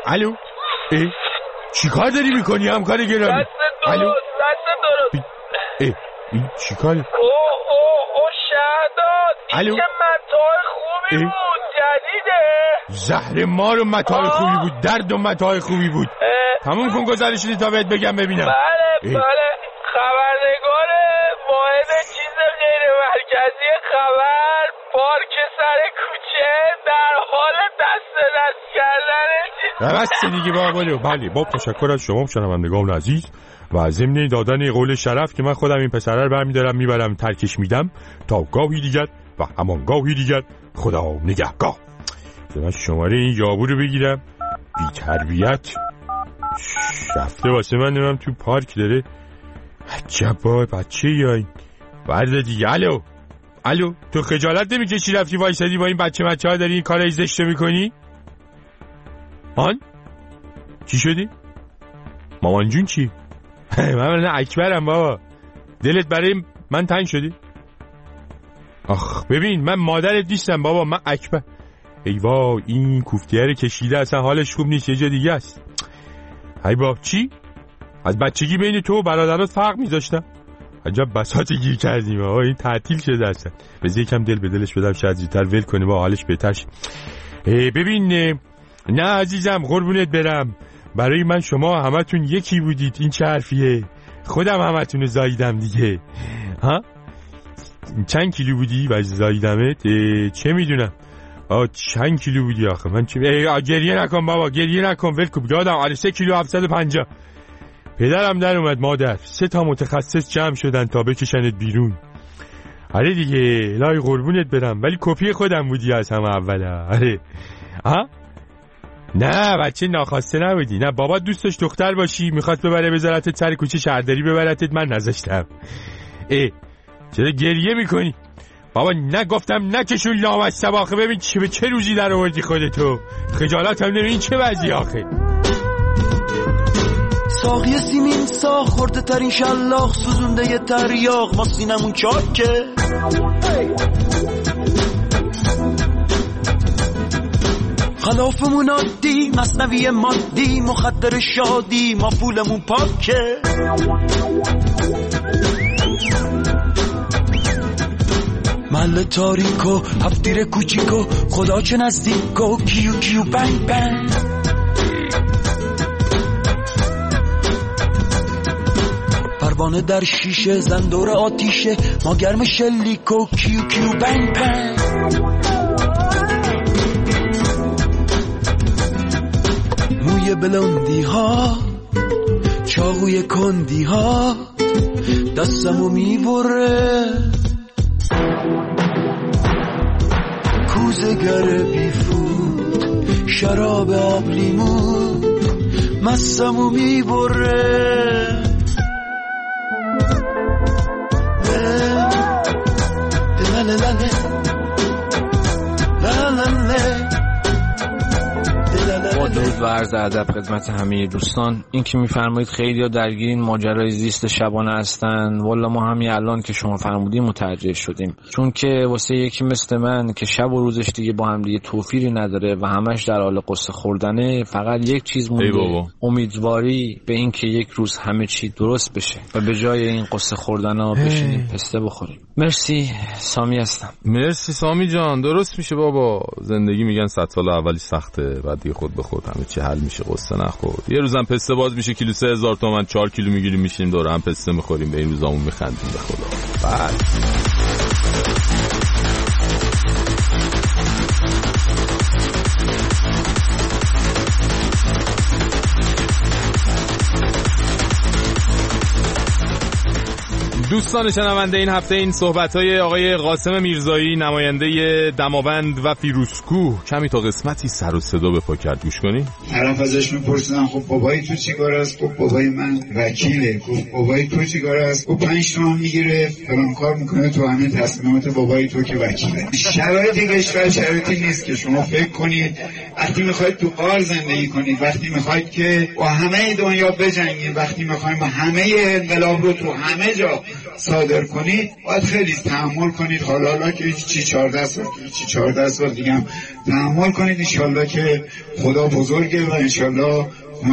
الو چی کار داری میکنی همکار گرامی؟ الو این چی کاره؟ او شهداد این الو؟ که متاع خوبی بود جدیده. زهر مار و متاع خوبی بود، درد و متاع خوبی بود. تموم کن گزارشی تا بهت بگم ببینم. بله خبرنگار واحد چیز غیر مرکزی خبر پارک سر کوچه در حال دست کردن بس دیگه بله باب تشکر از شما شنوندگان عزیز و ضمن دادن قول شرف که من خودم این پسره رو برمیدارم میبرم ترکش میدم تا گاهی دیگر و همان گاهی دیگر خدا نگهگاه. من شماره این یابو رو بگیرم. بی تربیت رفته واسه من نمیم تو پارک داره. عجب با بچه یا این برده دیگه. الو تو خجالت نمیکشی رفتی وایسادی با این بچه ها داری این کارای زشت میکنی؟ آن چی شدی؟ مامان جون چی؟ من اکبرم بابا. دلت برای من تنگ شدی؟ آخ ببین من مادرت نیستم بابا، من اکبر. ای وای این کوفتیه رو کشیده اصلا حالش خوب نیست، یه جا دیگه است. ای بابا چی؟ از بچگی بین تو و برادرات فرق میذاشتم. عجب بساط گیر کردیم این تعطیل شده اصلا. بذار یکم دل به دلش بدم شاید زودتر ول کنه با حالش بهتر شه. ببین نه عزیزم قربونت برم، برای من شما همتون یکی بودید. این چه حرفیه؟ خودم همتون رو زاییدم دیگه. ها چند کیلو بودی و زاییدمت؟ چه میدونم چند کیلو بودی آخه من گریه نکن بابا گریه نکن ول کن. یادم 3 کیلو 750. پدرم در اومد مادر 3 تا متخصص جمع شدن تا بکشنت بیرون. آره دیگه لای قربونت برم ولی کپی خودم بودی از همه اوله. آره نه بچه ناخواسته نبودی. نه بابا دوست داشت دختر باشی میخواد ببره بذارتت سر کوچه شهرداری ببرتت من نذاشتم. چرا گریه میکنی؟ بابا نگفتم نکشون لامصب آخه. ببین به چه روزی در آوردی خودتو. خجالت هم نمید چه وضعی آخه. ساقی سیمین ساخ خورده ترین شلاخ سوزونده یه تریاق ما سینمون چاکه. خلافمون عادی مصنوی مادی مخدر شادی ما پولمون پاکه. محل تاریکو هفتیر کوچیکو خدا چه نزدیکو کیو کیو بنگ بنگ. پروانه در شیشه زندور آتیشه ما گرم شلیکو کیو کیو بنگ بنگ. موی بلندی ها چاقوی کندی ها دستمو میبره. کوزگر بیفود شراب آب لیمون مستمو میبره. درود و عرض ادب خدمت همه دوستان. این که میفرمایید خیلی ها درگیر این ماجرای زیست شبانه هستن، والا ما همین الان که شما فرمودین متوجه شدیم. چون که واسه یکی مثل من که شب و روزش دیگه با هم دیگه توفیری نداره و همش در حال قصه خوردنه، فقط یک چیز مونده، امیدواری به این که یک روز همه چی درست بشه و به جای این قصه خوردنا بشینیم پسته بخوریم. مرسی. سامی هستم. مرسی سامی جان. درست میشه بابا، زندگی میگن 100 سال اولی سخته، بعد دیگه خود به خود همه چی حل میشه. قصه نخور. یه روزم پسته باز میشه کیلو 3000 تومان، 4 کیلو میگیریم میشینیم دور هم پسته میخوریم، به این روزامون میخندیم به خدا. بعد دوستان شنونده این هفته این صحبت‌های آقای قاسم میرزایی نماینده دماوند و فیروزکوه کمی تا قسمتی سر و صدا به پا کرد. گوش کنین. طرف ازش میپرسیدن خب بابای تو چیکار است؟ خب بابای من وکیله. خب بابای تو چیکار است؟ خب 5 تومن میگیره فلان کار میکنه تو همه تصمیمات بابای تو که وکیله. شرایطی کشور شرایطی نیست که شما فکر کنید وقتی میخواید تو غار زندگی کنید، وقتی میخواید که با همه دنیا بجنگید، وقتی میخواید همه انقلاب رو تو همه جا صادر کنید باید خیلی تحمل کنید. حالا که چی 14 سال دیگه هم تحمل کنید. انشالله که خدا بزرگه و انشالله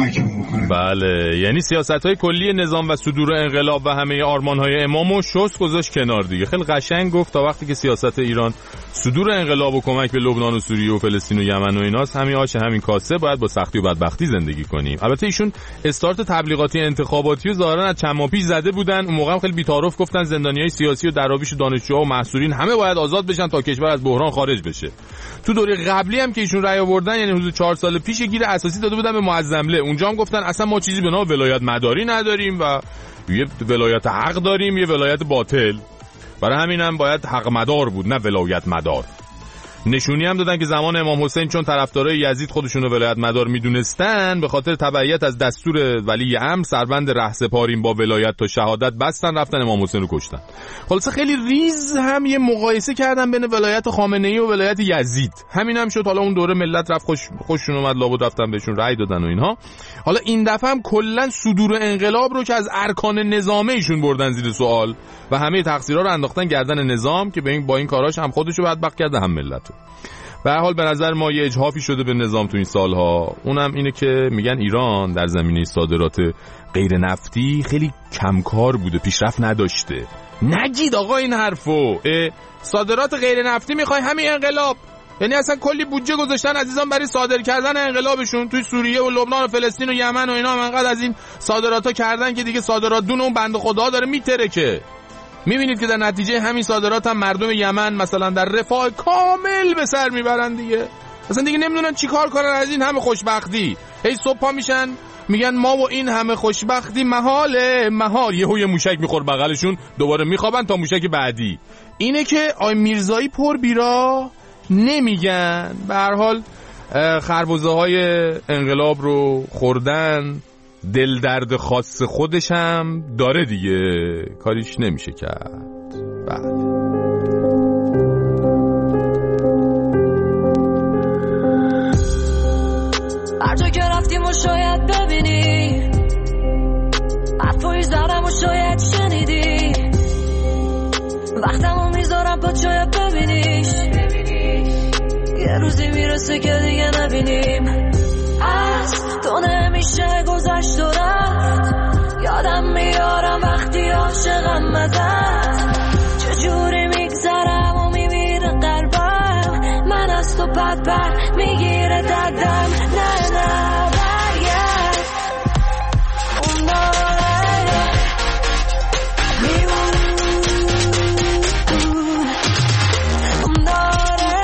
بله، یعنی سیاست‌های کلی نظام و صدور انقلاب و همه آرمان‌های امامو شست گذاشت کنار دیگه. خیلی قشنگ گفت تا وقتی که سیاست ایران صدور انقلاب و کمک به لبنان و سوریه و فلسطین و یمن و ایناست، همین آش همین کاسه، باید با سختی و بدبختی زندگی کنیم. البته ایشون استارت تبلیغاتی انتخاباتی و ظاهرا از چند ماه پیش زده بودن. اون موقع هم خیلی بی‌تعارف گفتن زندانیای سیاسی و دراویش و دانشجوها و محصورین همه باید آزاد بشن تا کشور از بحران خارج بشه. تو دوره قبلی هم که ایشون رأی آوردن، یعنی حدود 4 سال پیش، گیر اساسی داده بودن به معظمله. اونجا هم گفتن اصلا ما چیزی به نام ولایت مداری نداریم و یه ولایت حق داریم، یه ولایت باطل. برای همین هم باید حق مدار بود نه ولایت مدار. نشونی هم دادن که زمان امام حسین چون طرفدارای یزید خودشون رو ولایت مدار میدونستن، به خاطر تبعیت از دستور ولی امر سربند رهسپاریم با ولایت تا شهادت بستن، رفتن امام حسین رو کشتن. خلاصه خیلی ریز هم یه مقایسه کردن بین ولایت خامنه‌ای و ولایت یزید. همین هم شد حالا اون دوره ملت رفت خوششون اومد، لابد رفتن بهشون رأی دادن و اینها. حالا این دفعه هم کلا صدور انقلاب رو که از ارکان نظامی ایشون بردن زیر سوال و همه تقصیرها رو انداختن گردن نظام که با این کاراش هم خودشو بدبخت کرده هم ملت. به هر حال به نظر ما یه اجحافی شده به نظام تو این سالها. اونم اینه که میگن ایران در زمینه صادرات غیر نفتی خیلی کمکار بوده، پیشرفت نداشته. نگید آقا این حرفو. صادرات غیر نفتی میخوای همین انقلاب؟ یعنی اصلا کلی بودجه گذاشتن عزیزان برای صادر کردن انقلابشون توی سوریه و لبنان و فلسطین و یمن و اینا. انقدر از این صادراتا کردن که دیگه صادرات دون اون بنده خدا داره میترکه. میبینید که در نتیجه همین صادرات هم مردم یمن مثلا در رفاه کامل به سر میبرن دیگه. اصلا دیگه نمیدونن چی کار کنن از این همه خوشبختی. هی صبح پا میشن میگن ما و این همه خوشبختی محال. یه موشک میخور بغلشون، دوباره میخوابن تا موشک بعدی. اینه که آی میرزایی پر بیرا نمیگن. به هر حال خربزه های انقلاب رو خوردن، دل درد خاص خودش هم داره دیگه، کاریش نمیشه کرد. بله. هر جا که رفتیم و شاید ببینی، حرفایی زدم و شاید شنیدی، وقتمو میذارم پا شاید ببینیش، یه روزی میرسه که دیگه نبینیم. از تو نمیشه گذشت و رفت، یادم میارم وقتی عاشقم ازت، چجوری میگذرم و میمیره قلبم، من از تو پد میگیره دردم. نه برگرد اون داره اون داره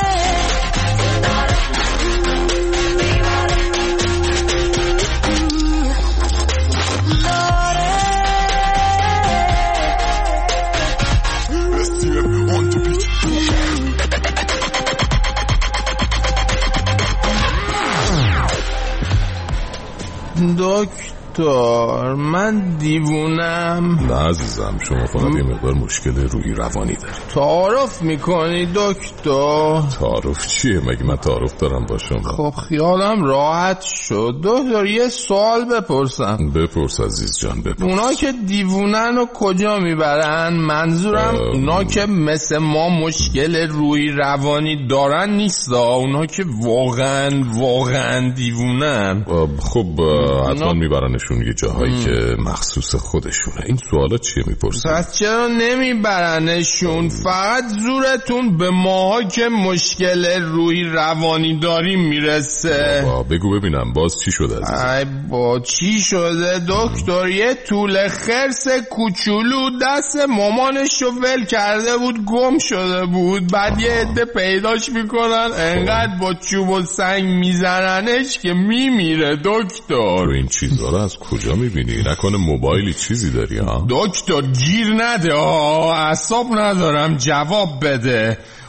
دکتر من دیوونم. نه عزیزم، شما فقط یه مقدار مشکل روحی روانی دارید. تعارف میکنی دکتر؟ تعارف چیه؟ مگه من تعارف دارم با شما؟ خب خیالم راحت شد. دکتر یه سوال بپرسم. بپرس عزیز جان بپرس. اونا که دیوونن رو کجا میبرن؟ منظورم اونا که مثل ما مشکل روحی روانی دارن نیستا، اونا که واقعا دیوونن. خب حتما میبرنشون یه جاهایی که مخصوص خودشونه. این سوالا چیه میپرسن؟ پس چرا نمیبرنشون؟ فقط زورتون به ماها که مشکل روحی روانی داریم میرسه. بگو ببینم باز چی شده عزیز؟ ای با چی شده دکتر؟ یه طول خرس کوچولو دست مامانشو ول کرده بود، گم شده بود، بعد یه عده پیداش میکنن، انقدر با چوب و سنگ میزننش که میمیره دکتر. این چیزا رو از کجا میبینی؟ نکنه موبایلی چیزی داری ها؟ دکتر گیر نده، اعصاب ندارم، جواب بده.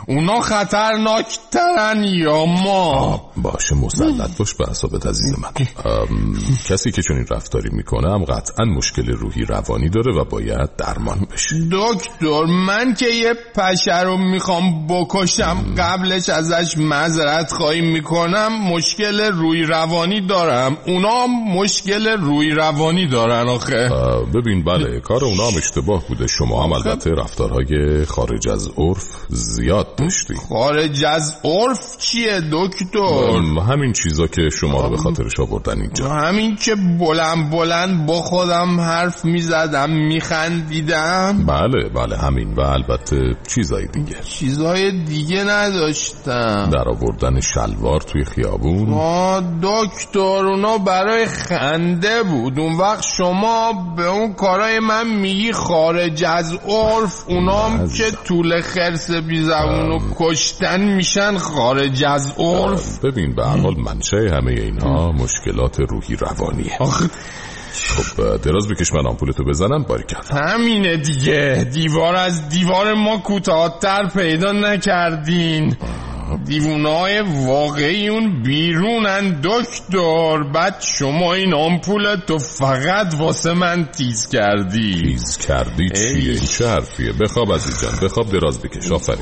اونا خطرناکترن یا ما؟ باشه مسلط باش به اعصابت عزیز من. کسی که چنین رفتاری میکنه هم قطعا مشکل روحی روانی داره و باید درمان بشه. دکتر من که یه پشه رو میخوام بکشم قبلش ازش معذرت خواهی میکنم مشکل روحی روانی دارم، اونا مشکل روحی روانی دارن آخه. ببین بله کار اونا هم اشتباه بوده، شما هم البته رفتارهای خارج از عرف زیاد داشتی. خارج از عرف چیه دکتر؟ همین چیزا که شما رو به خاطرش آوردن اینجا. همین که بلند بلند با خودم حرف میزدم میخندیدم. بله همین و البته چیزای دیگه نداشتم. در آوردن شلوار توی خیابون. دکتر اونا برای خنده بود. اون وقت شما به اون کارای من میگی خارج از عرف، اونام که طول خرس بی زبونو کشتن میشن خارج از عرف. ببین به هر حال منشأ همه اینها مشکلات روحی روانیه. خب دراز بکش من آمپولتو بزنم. باریکلا همینه دیگه، دیوار از دیوار ما کوتاه‌تر پیدا نکردین. دیوونه‌های واقعی اون بیرونن دکتر. بعد شما این آمپولتو فقط واسه من تیز کردی چیه؟ این چه حرفیه؟ بخواب عزیز جان بخواب، دراز بکش. آفرین.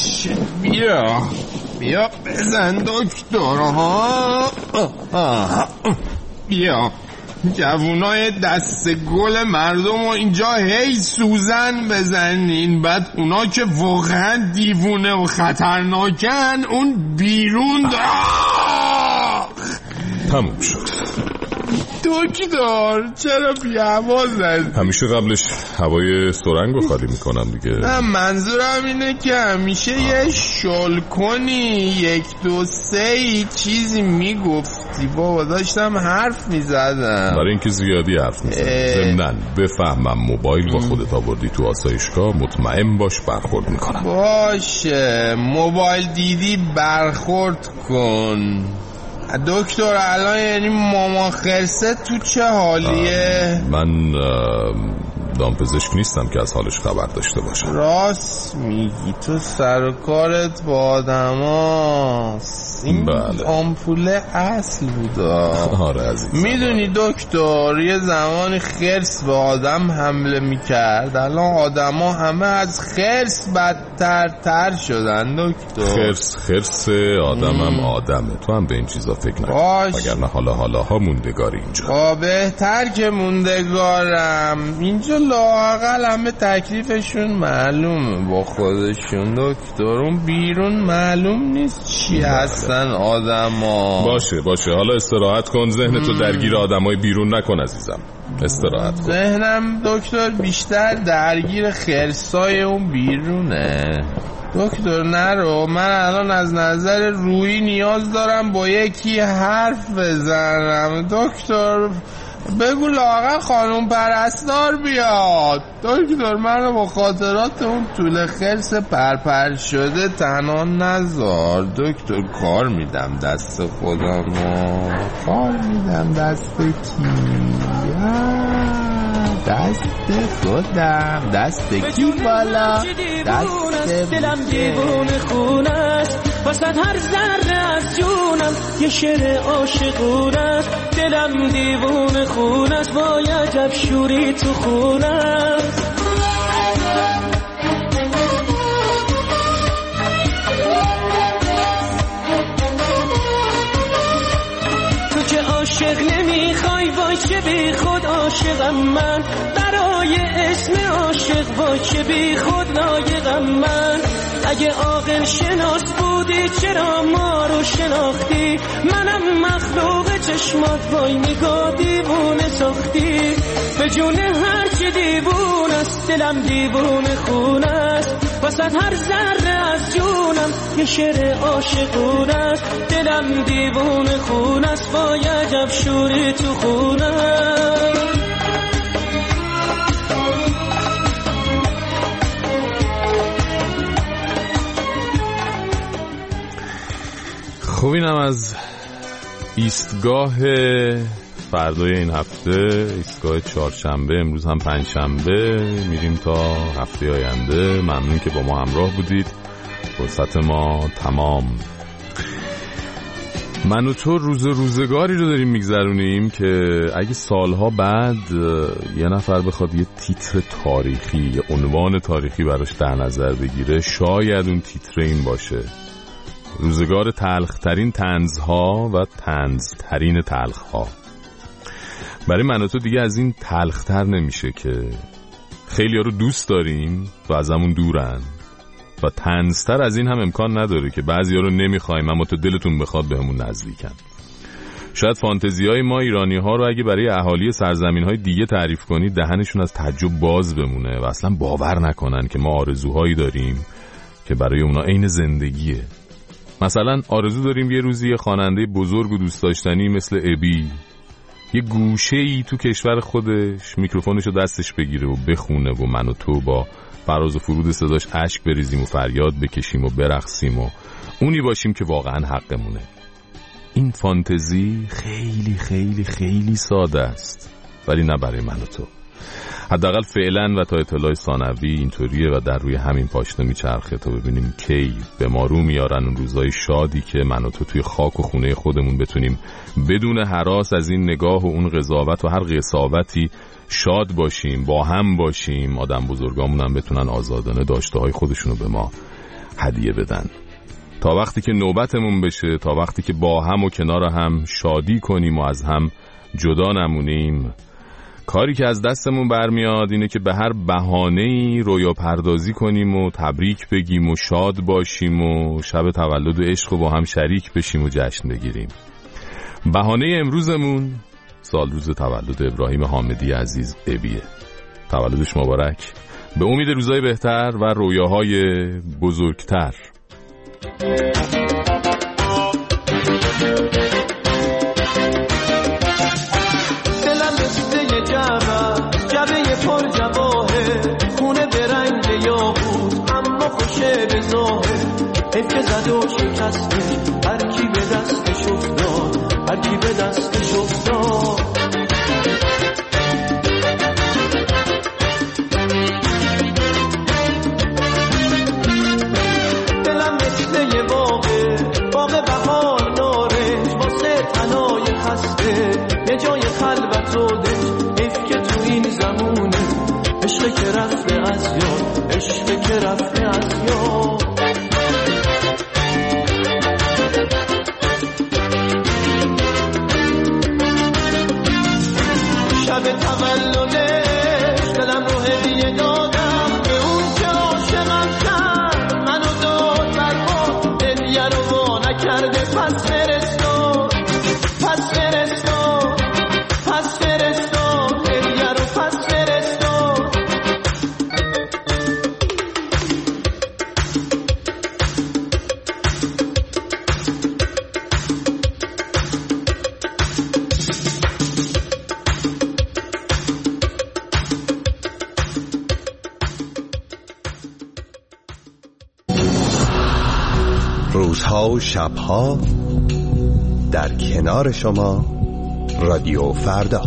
بیا بزن دکتر. بیا جوونای دست گل مردم و اینجا هی سوزن بزنین، بعد اونا که واقعا دیوونه و خطرناکن اون بیرون تموم شد. دکتر چرا بی‌حواسه؟ همیشه قبلش هوای سرنگو خالی میکنم دیگه. نه منظورم اینه که همیشه یه شل کنی 1 2 3 چیزی میگفتی. بابا داشتم حرف میزدم. برای اینکه زیادی حرف میزدی. ضمناً بفهمم موبایل با خودت آوردی تو آسایشگاه، مطمئن باش برخورد میکنم. باشه موبایل دیدی برخورد کن. دکتر الان یعنی ماما خرسه تو چه حالیه؟ من دامپزشک نیستم که از حالش خبر داشته باشم. راست میگی، تو سر و کارت با آدم هاست. این آمپوله اصل بودا. آره عزیزم. میدونی دکتر یه زمانی خرس به آدم حمله میکرد، الان آدم ها همه از خرس بدتر شدن دکتر. خرس آدم هم آدمه، تو هم به این چیزا فکر نکن. وگرنه حالا موندگاری اینجا. بهتر که موندگارم اینجا لااقل همه تکلیفشون معلومه با خودشون دکتر. اون بیرون معلوم نیست چی هستن آدم ها. باشه حالا استراحت کن، ذهنتو درگیر آدمای بیرون نکن عزیزم. استراحت کن. ذهنم دکتر بیشتر درگیر خرسای اون بیرونه. دکتر نرو، من الان از نظر روحی نیاز دارم با یکی حرف بزنم. دکتر بگو لااقل خانم پرستار بیاد. دکتر منو با خاطرات اون طول خرس پرپر شده تنها نذار. دکتر کار میدم دست خودم، کار میدم دست کی؟ دست خودم. دست کی بالا؟ دست دلم دیوونه خونه است، واسه هر ذره از جونم یه شعر عاشقونه است. دلم دیوونه خونه است، وای عجب شوری تو خونه است. تو که عاشق نمیخوای، وای چه بی خود عاشقم من. برای اسم عاشق وای چه بی خود لایقم من. اگه عاقل شناس بودی چرا ما رو شناختی؟ منم مخلوق چشمات وای نگاه دیوونه ساختی. به جون هر چی دیوونه است دلم دیوونه خونه است، واسه هر ذره از جونم یه شعر عاشقونه است. دلم دیوونه خونه است، وای عجب شوری تو خونه است. خب اینم از ایستگاه فردای این هفته، ایستگاه چهارشنبه. امروز هم پنجشنبه، میریم تا هفته آینده. ممنون که با ما همراه بودید. فرصت ما تمام. من و تو روزگاری رو داریم میگذرونیم که اگه سالها بعد یه نفر بخواد یه تیتر تاریخی، یه عنوان تاریخی براش در نظر بگیره، شاید اون تیتر این باشه: روزگار تلخترین طنزها و طنزترین تلخها. برای من و تو دیگه از این تلختر نمیشه که خیلی ها رو دوست داریم و از همون دورن، و طنزتر از این هم امکان نداره که بعضی ها رو نمیخوایم اما تو دلتون بخواد بهمون نزدیکن. شاید فانتزی های ما ایرانی ها رو اگه برای اهالی سرزمین های دیگه تعریف کنی دهنشون از تعجب باز بمونه و اصلا باور نکنن که ما آرزوهایی داریم که برای اونا عین زندگیه. مثلا آرزو داریم یه روزی یه خواننده بزرگ و دوست داشتنی مثل ابی یه گوشه‌ای تو کشور خودش میکروفونشو دستش بگیره و بخونه و من و تو با فراز و فرود صداش اشک بریزیم و فریاد بکشیم و برقصیم و اونی باشیم که واقعا حقمونه. این فانتزی خیلی خیلی خیلی ساده است، ولی نه برای من و تو. حداقل فعلا و تا اطلاع ثانوی اینطوریه و در روی همین پاشنه میچرخه تا ببینیم کی به ما رو میارن اون روزای شادی که من و تو توی خاک و خونه خودمون بتونیم بدون هراس از این نگاه و اون قضاوت و هر قساوتی شاد باشیم، با هم باشیم، آدم بزرگامون هم بتونن آزادانه داشته های خودشونو به ما هدیه بدن. تا وقتی که نوبتمون بشه، تا وقتی که با هم و کنار هم شادی کنیم و از هم جدا نمونیم، کاری که از دستمون برمیاد اینه که به هر بهانه‌ای رویا پردازی کنیم و تبریک بگیم و شاد باشیم و شب تولد و عشق رو با هم شریک بشیم و جشن بگیریم. بهانه امروزمون سال روز تولد ابراهیم حامدی عزیز ابیه. تولدش مبارک، به امید روزای بهتر و رویاهای بزرگتر. جبه پر جواهر، خونه به رنگ یاقوت اما خوشه به ظاهر. حیف زد و شکسته هر کی به دستش افتاد، هر کی به دستش افتاد. دلم مثل یه باغ بهار نارنج، واسه تنای خسته یه جای خلوت و دنج. این زمونه عشق که رفته از یاد، عشق که رفته از یاد. شب تولدش دلم رو هدیه دادم به اون که عاشقم کرد، منو داد برها هدیه رو وا نکرده. پس فرستاد، پس فرستاد، پس فرستاد روزها و شبها در کنار شما رادیو فردا.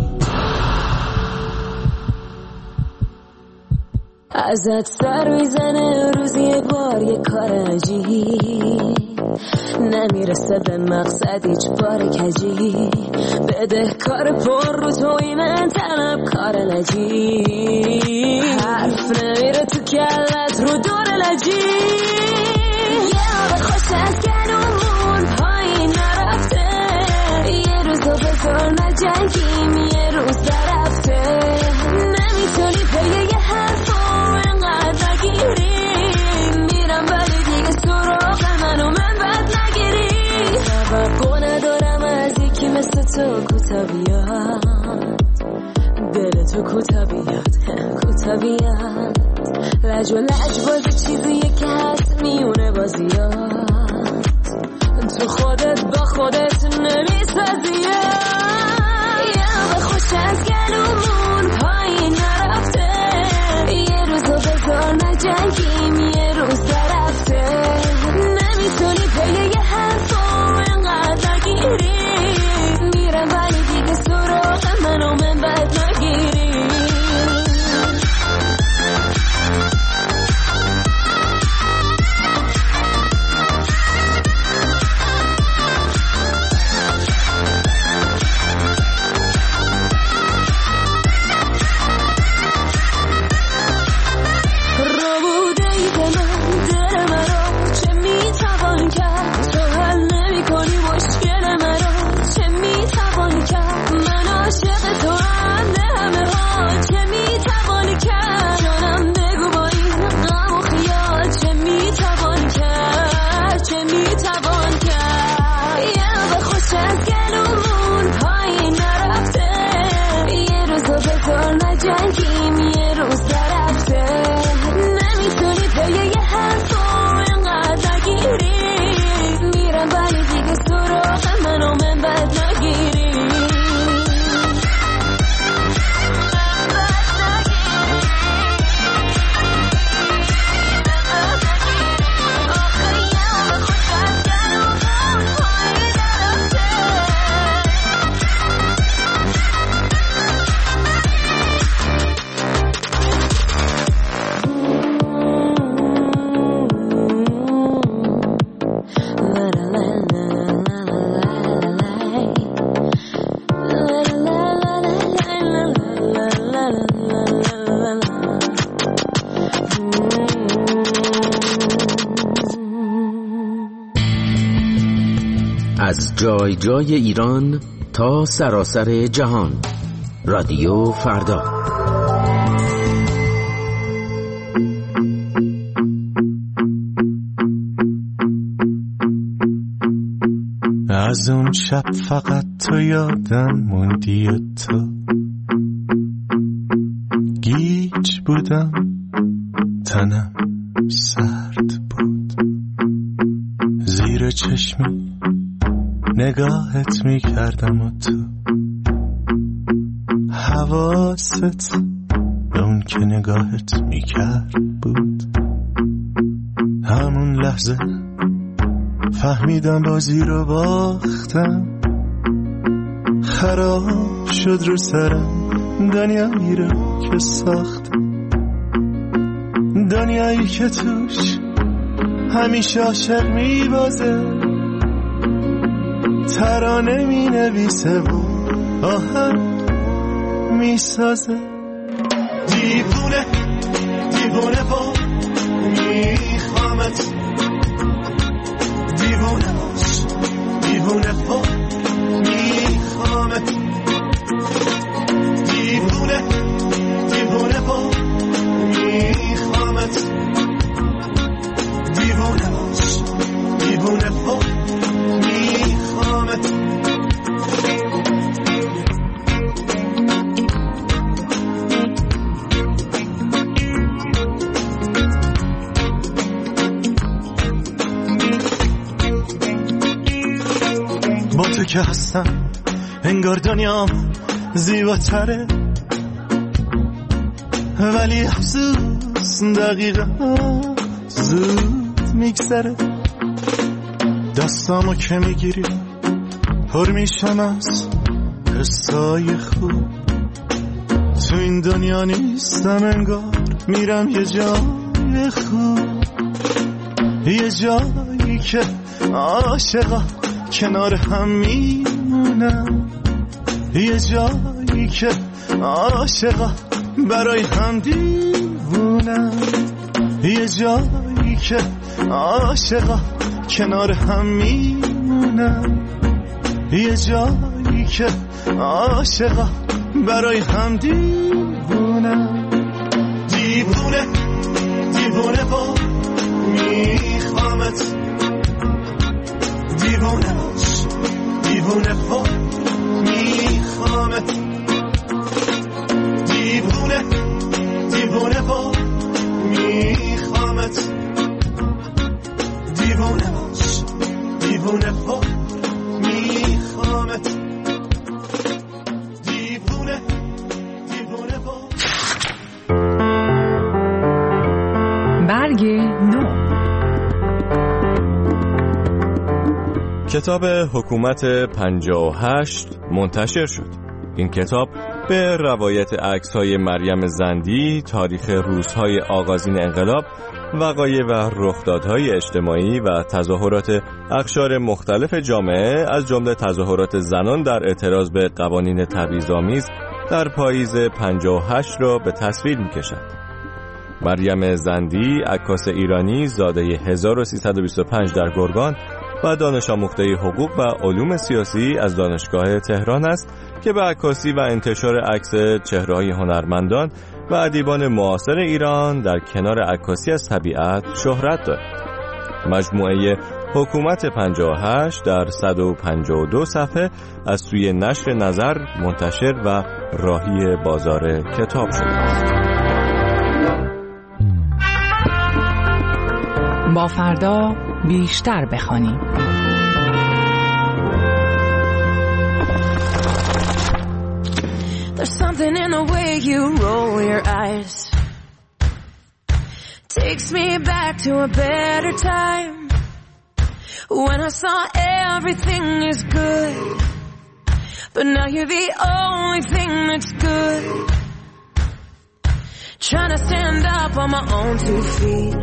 ازت سر میزنه روزی یک بار یه کار عجیب، نمیرسه به مقصد هیچ بار کجی. بده کار پر رو توی من طلب کار نجیب، حرف نمیره تو کلت رو دور لجی. یه آب خوش از گلومون پایین نرفته، یه روزو بذار نجنگیم یه روز درفته. نمیتونی پی یه حرفو انقدر نگیری، میرم ولی دیگه سراغ منو من بد نگیری. توقع ندارم از یکی مثل تو کوتا بیاد، دل تو کوتا بیاد، کوتا بیاد. لج و لج بازی چیزیه که هست میونه بازیات، تو خودت با خودت نمیسازی. یه به خوش از گلومون پایین نرفته، یه روزو بذار نجنگیم یه روز درفته. نمیتونی پی یه حرفو انقدر نگیری، میرم ولی دیگه سراغ منو من بد نگیری. جای جای ایران تا سراسر جهان. رادیو فردا. از اون شب فقط تو یادم موندی و تو گیج بودم، تنم سرد بود، زیر چشمی نگاهت میکردم و تو حواست به اون که نگاهت میکرد بود. همون لحظه فهمیدم بازی رو باختم، خراب شد رو سرم دنیایی رو که ساختم، دنیایی که توش همیشه عاشق میبازه، ترانه می نویسه و آهنگ می سازه. دیوونه دیوونه با میخوامت، دیوونه باش دیوونه با میخوامت، دیوونه دیوونه با میخوامت، دیوونه باش دیوونه با میخوامت. با تو که هستم انگار دنیام زیباتره، ولی افسوس دقیقا زود میگذره. دستامو که میگیری پر میشم از حسای خوب، تو این دنیا نیستم انگار میرم یه جای خوب، یه جایی که عاشقا کنار هم میمونم، یه جایی که عاشقا برای هم دیوونم، یه جایی که عاشقا کنار هم میمونم، یه جایی که عاشقا برای هم دیوونم. دیوونه دیوونه با میخوامت، دیوونه باش دیوونه با میخوامت، دیوونه دیوونه با میخوامت، دیوونه باش دیوونه با میخوامت، دیوونه دیوونه با. برگ نو. کتاب حکومت 58 منتشر شد. این کتاب به روایت عکس‌های مریم زندی، تاریخ روزهای آغازین انقلاب، وقایع و رخدادهای اجتماعی و تظاهرات اقشار مختلف جامعه از جمله تظاهرات زنان در اعتراض به قوانین تبعیض‌آمیز در پاییز 58 را به تصویر می‌کشد. مریم زندی، عکاس ایرانی زاده 1325 در گرگان و دانش آموخته حقوق و علوم سیاسی از دانشگاه تهران است که به عکاسی و انتشار عکس چهره‌های هنرمندان و ادیبان معاصر ایران در کنار عکاسی از طبیعت شهرت دارد. مجموعه حکومت 58 در 152 صفحه از سوی نشر نظر منتشر و راهی بازار کتاب شده است. با فردا بیشتر بخوانیم. There's something in the way you roll your eyes, takes me back to a better time, when I saw everything is good, but now you're the only thing that's good. Trying to stand up on my own 2 feet,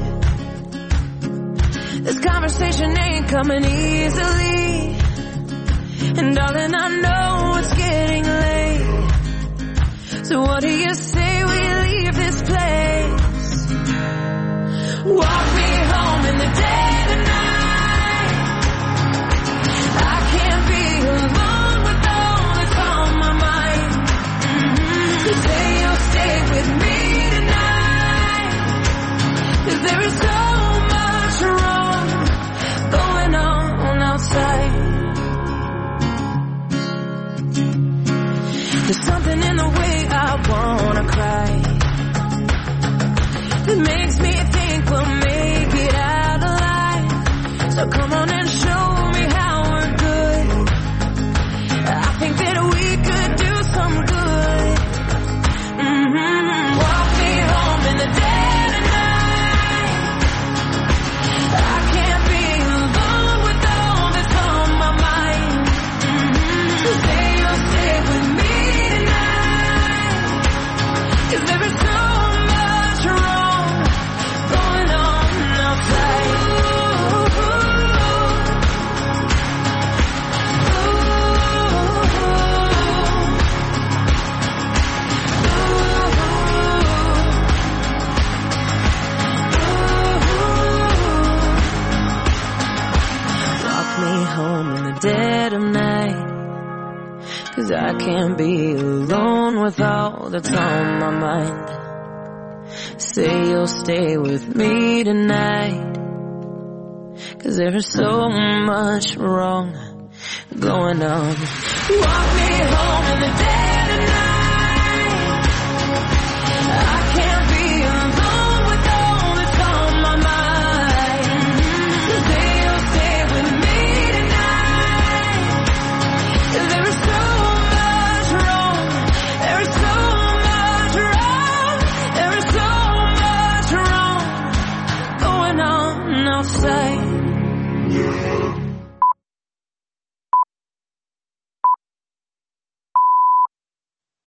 this conversation ain't coming easily, and darling I know it's getting late, so what do you say we leave this place? Walk me home in the dead of night, I can't There's something in the way I wanna cry that makes me think we'll make it out alive. So come on and show me how we're good. I think that we could do some good. Walk me home in the dead of night. I can't be alone with all that's on my mind. Say you'll stay with me tonight, 'cause there is so much wrong going on outside. Walk me home in the dead of night, 'cause I can't be alone with all that's on my mind. Say you'll stay with me tonight, 'cause there is so much wrong going on. Walk me home in the dead